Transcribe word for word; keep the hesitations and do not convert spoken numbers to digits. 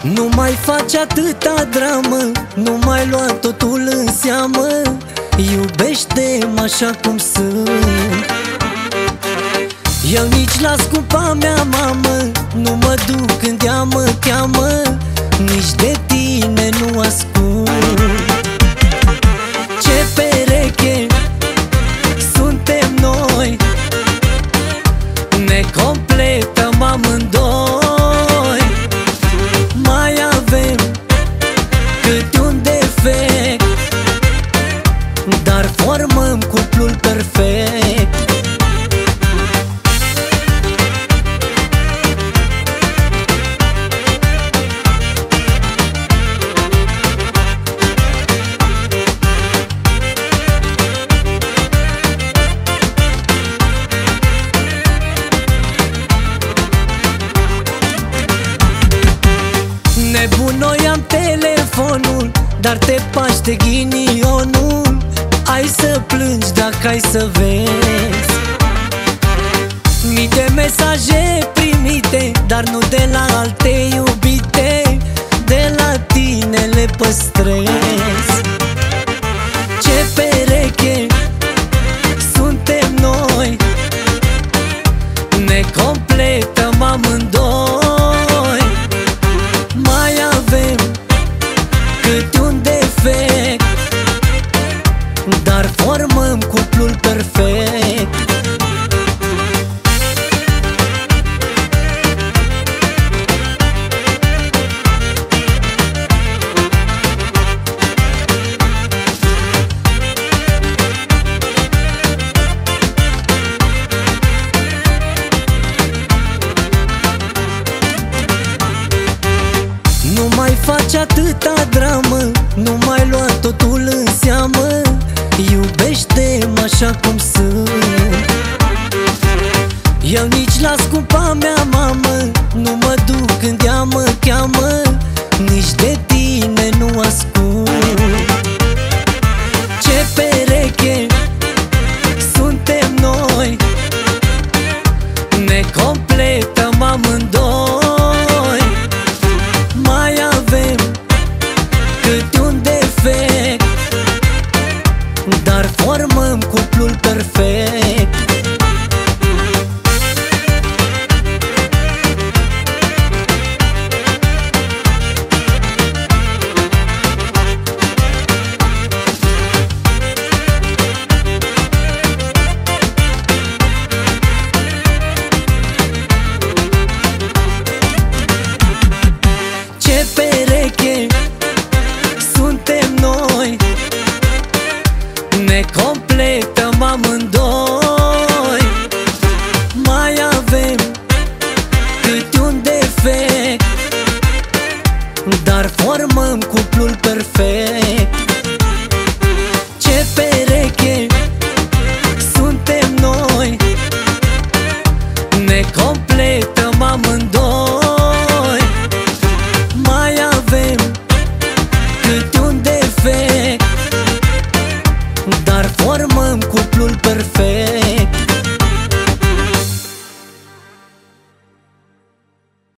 Nu mai faci atâta dramă, nu mai lua totul în seamă. Iubește-mă așa cum sunt. Eu nici la scumpa mea mamă nu mă duc când ea mă cheamă, nici de tine nu ascult. Ce pereche suntem noi, ne completăm amândoi. Mai avem câte un defect, dar formăm cuplul perfect. Nebun, noi am telefonul, dar te paște ghinionul. Ai să plângi dacă ai să vezi mii de mesaje primite, dar nu de la alte iubite, de la tine le păstrez. Ce pereche suntem noi, ne completăm amândoi. Mai avem câte un defect, dar formăm cuplul perfect. Nu mai faci atâta dramă, nu mai lua totul în seamă. Iubește-mă așa cum sunt. Eu nici la scumpa mea mamă nu